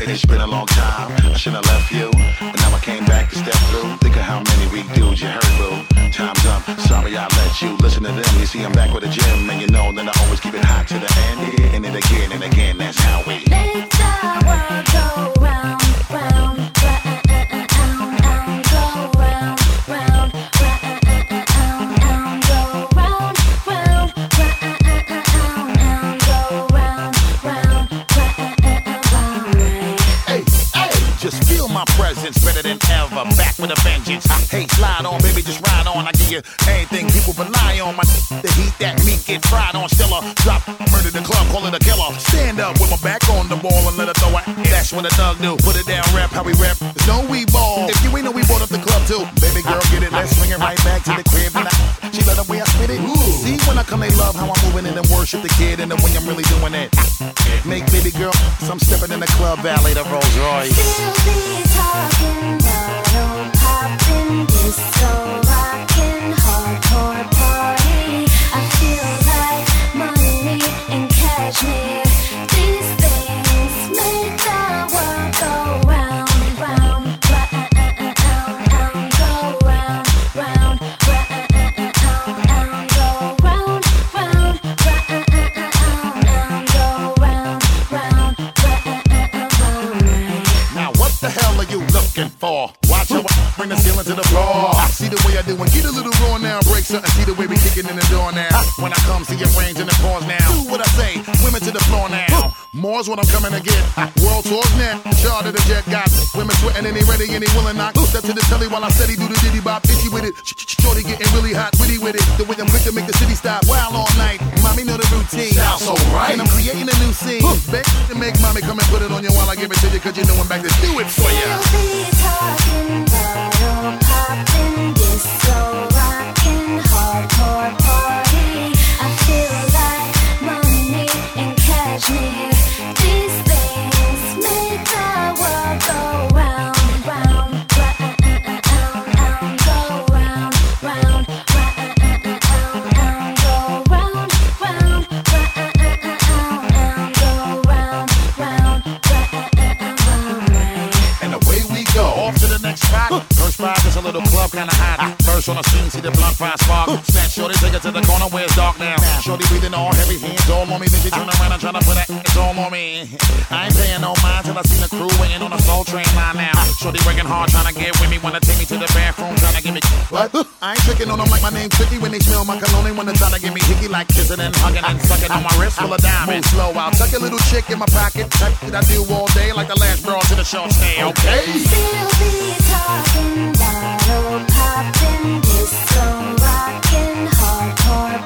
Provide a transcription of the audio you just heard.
It's been a long time, I shouldn't have left you. But now I came back to step through. Think of how many weak dudes you heard, boo. Time's up, sorry I let you listen to them. You see I'm back with a gym, and you know that I always keep it hot to the end. And then again and again, that's how we make the world go round, round, round, go round, round, round, go round, round, round, go round, round. Hey, hey, just feel my presence better than ever. Back with a vengeance. Hey, slide on, baby, just ride on. I give you anything people rely on. The heat that meat get fried on. Still a drop, murder the club, call it a killer. Stand up with my back on the wall and let her throw it. That's what a thug do. Put it down, rap how we rap. There's no we ball. If you ain't know, we bought up the club too. Baby girl, get it, let's swing it right back to the crib. And she love the way I spit it. Ooh. See, when I come, they love how I'm moving it and worship the kid. And the way I'm really doing it. Make baby girl, some stepping in the club, valet the Rolls Royce. Still be talking, bottle popping, disco rocking, hardcore party. I feel like money and cashmere. These things make the world go round, round, round, go round, round, round, go round, round, round, go round. Now what the hell are you looking for? Watch your bring the ceiling to the floor. See the way I do and get a little raw now. Break something, see the way we kicking in the door now. When I come, see your range and the pause now. Do what I say, women to the floor now. More's what I'm coming to get. World tours now, charter the jet got women sweating and they ready and they willing not. Step to the telly while I steady do the diddy bop. Itchy with it, shorty getting really hot, witty with it. The way I'm quick to make the city stop. Wild all night, mommy know the routine. Sounds so right. And I'm creating a new scene. Bet to make mommy come and put it on you while I give it to you, cause you know I'm back to do it for you. Still be talking, bottle popping, disco rocking, hardcore party. I feel like money and cashmere. These things make the world go round, round, round, go round, round, round, go round, round, round, go round. And away we go, off to the next spot. First spot is a little club, kinda hot. First on the scene, see the blunt fire spark. Snatch shorty, take it to the corner where it's dark now. Shorty breathing all heavy, hands all on me. Then she turn around and try to put that it's all on me. I ain't paying no mind till I see the crew waiting on the soul train line now. Shorty working hard, trying to get with me. Wanna take me to the bathroom, trying to give me what? I ain't tricking on them like my name Tricky. When they smell my cologne, they wanna try to give me hickey like kissing and hugging and sucking on my wrist full of diamonds. Move slow, I'll tuck a little chick in my pocket. Type that I do all day like the last broad to the short stay, okay? Still be talking, bottle popping, disco rocking, hardcore